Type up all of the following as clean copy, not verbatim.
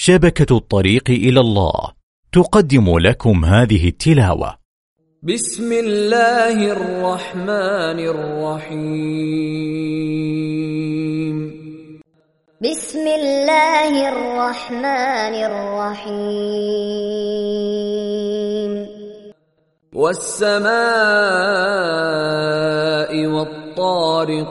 شبكة الطريق إلى الله تقدم لكم هذه التلاوة. بسم الله الرحمن الرحيم. بسم الله الرحمن الرحيم. والسماء والطارق.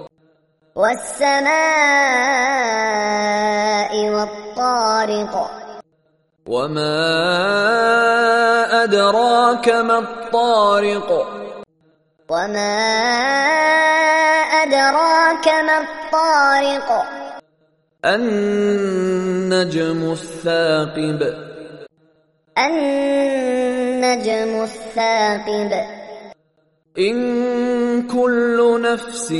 والسماء والطارق. وما أدراك ما الطارق. وما أدراك ما الطارق. النجم الثاقب. النجم الثاقب. إن كل نفس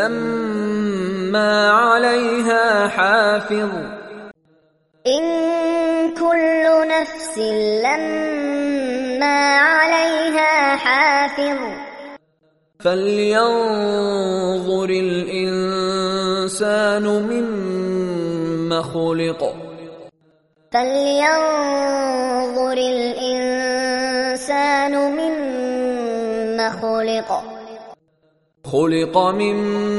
لما عليها حافظ. إن كل نفس لما عليها حافظ. فلينظر الإنسان مما خلق. فلينظر الإنسان مما خلق. خلق من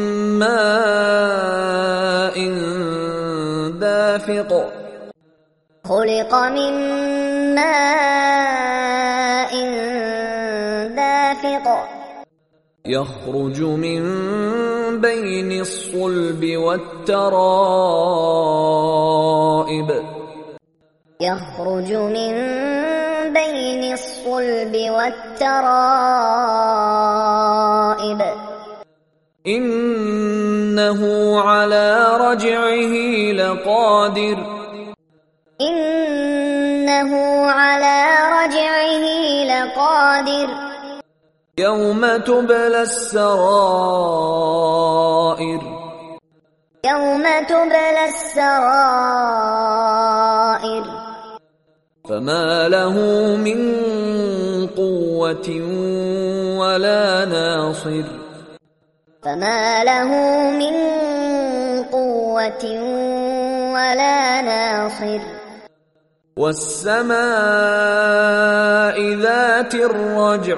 ماء دافق. خلق من ماء دافق. يخرج من بين الصلب والترائب. يخرج من بين الصلب والترائب. إنه على رجعه لقادر. إنه على رجعه لقادر. يوم تبلى السرائر. يوم تبلى السرائر. فما له من قوة ولا ناصر. فما له من قوة ولا ناصر. والسماء ذات الرجع.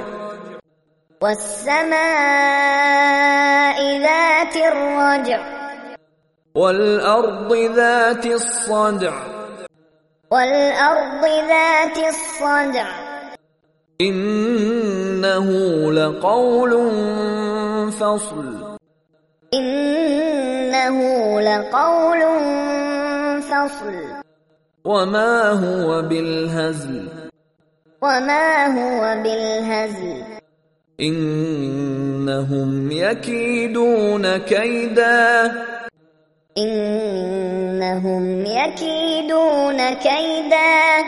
والسماء ذات الرجع. والأرض ذات الصدع. والأرض ذات الصدع. إنه لقول فصل. إنه لقول فصل. وما هو بالهزل. وما هو بالهزل. إنهم يكيدون كيدا. إنهم يكيدون كيدا.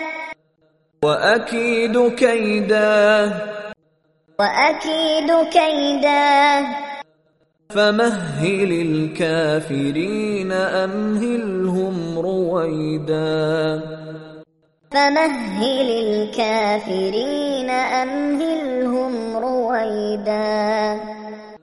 وأكيد كيدا. وأكيد كيدا. فمهل الكافرين أمهلهم رويدا. فمهل الكافرين أمهلهم رويدا.